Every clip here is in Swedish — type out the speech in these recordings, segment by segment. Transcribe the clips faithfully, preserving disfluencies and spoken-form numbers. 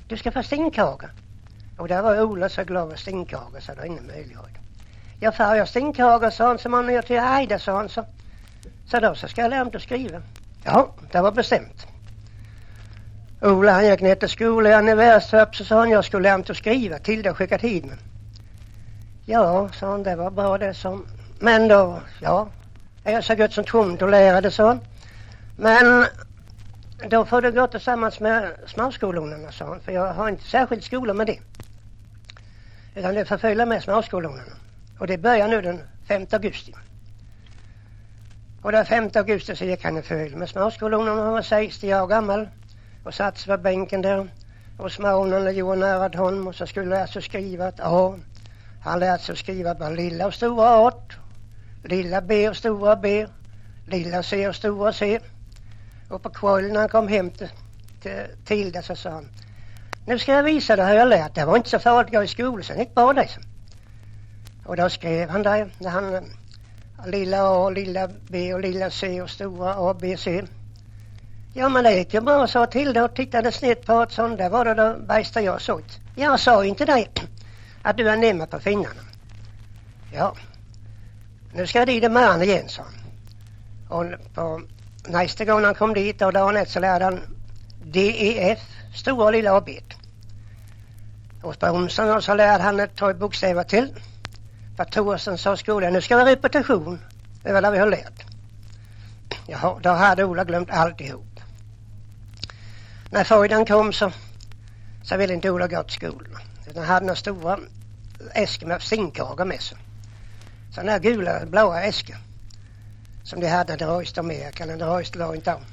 du ska få stingkaka. Och där var Ola så glad med stingkaka så det var ingen möjlighet. Jag får jag stingkaka, sa han, som han ner till Aida, sa han så. Så då så ska jag lära mig att skriva. Ja, det var bestämt. Ola han gick ner till skolan i Värstorp, så sa han jag skulle lära mig att skriva. Tilda skickat hit mig. Ja, sa han, det var bra det som. Men då, ja, jag är så gott som tvungen att lära det, sa han. Men då får du gå tillsammans med småskolorna, sa han. För jag har inte särskilt skola med det. Utan det får följa med småskolorna. Och det börjar nu den femte augusti. Och den femte augusti så gick han i följd med småskolorna. Han var sextio år gammal. Och satt sig på bänken där. Och smånen gjorde nära honom. Och så skulle lära sig skriva ett A. Han lärde sig skriva bara lilla och stora A. Lilla B och stora B. Lilla C och stora C. Och på kvällen när han kom hem till, till Tilda så sa han. Nu ska jag visa dig hur jag lärt. Det var inte så farligt att gå i skolan. Sen gick bara det. Och då skrev han där. När han, lilla A, lilla B och lilla C och stora A, B, C. Ja, men det gick ju bra, sa Tilda och tittade snett på ett sånt. Där var det det bästa jag såg. Jag sa inte dig att du är nämma på finnarna. Ja, nu ska jag dit med han igen, sa han. Och på nästa gång han kom dit och dagen efter så lärde han D, E, F, stora och lilla och B. Och på onsdagen så lärde han ett tre bokstäver till. På torsdagen sa skolan, nu ska vi repetition. Det var det vi har lärt. Jaha, då hade Ola glömt alltihop. När fredagen kom så, så ville inte Ola gå till skolan. Han hade några stora äskor med stingkakor med sig. Sådana här gula, blåa äskor. Som de hade när det röjst Amerika, eller det röjst långt av.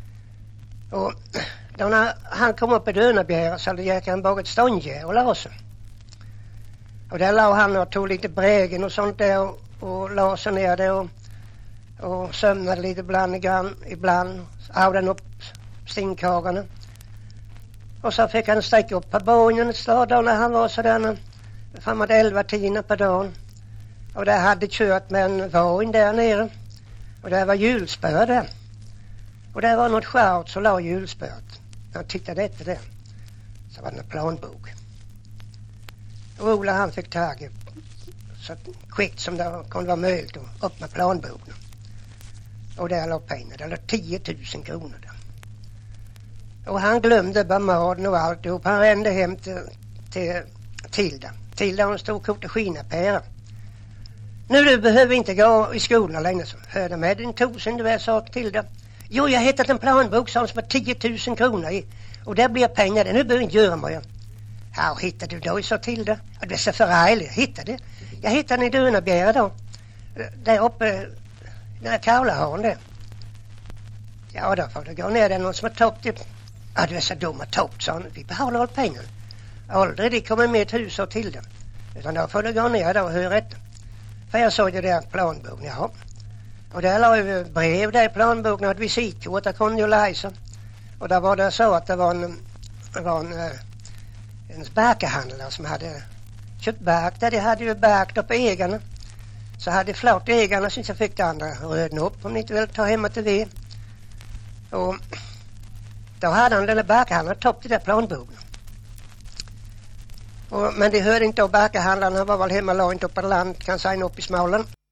Och då när han kom upp i Dönabjära så gick han bara ett ståndgär och la sig. Och där la han och tog lite brägen och sånt där och, och la sig ner där och, och sömnade lite ibland, ibland, ibland av den upp stingkakorna. Och så fick han sträcka upp på bågen ett slag då när han var sådär framåt elva timmar per dag. Och där hade kört med en vagn där nere. Och där var hjulspör där. Och där var något skärpt så la hjulspöret. När han tittade efter det så var det en planbok. Och Ola han fick tag så kvickt som det kunde vara möjligt och upp med planboken. Och där låg pengar. Det låg tio tusen kronor där. Och han glömde bara maden och alltihop. Han rände hem till, till Tilda. Tilda hon stod och kokte skinapära. Nu du behöver inte gå i skolan längre så. Hörde med din tusen du är sak Tilda. Jo, jag hittat en planbok som var tio tusen kronor i. Och där blir pengar. Nu behöver inte göra mig. Ja, hittade du då i så Tilda? Ja, det är så förargligt. Hittade det. Jag hittade den i Dönabjära då. Där uppe, där Kaulahan där. Ja, då får du gå ner där någon som har toppt det. Ja, du är så dum att toppt, sa han. Vi behåller all pengar. Aldrig det kommer med ett hus och Tilda. Utan då får du gå ner där och höra rätt. För jag såg det där planboken, ja. Och där la vi brev där i planboken och ett visitkort, där kunde ju läsa. Och där var det så att det var en, det var en, en bärkehandlare som hade köpt bärk. Där de hade ju bärk då på ägarna. Så hade flott ägarna så jag fick det andra röden upp om ni inte vill ta hemma till det. Och då hade han den där bärkehandlaren toppat i där planboken. Och, men det hörde inte av bärkehandlaren, han var väl hemma långt upp på land, kan säga upp i Småland.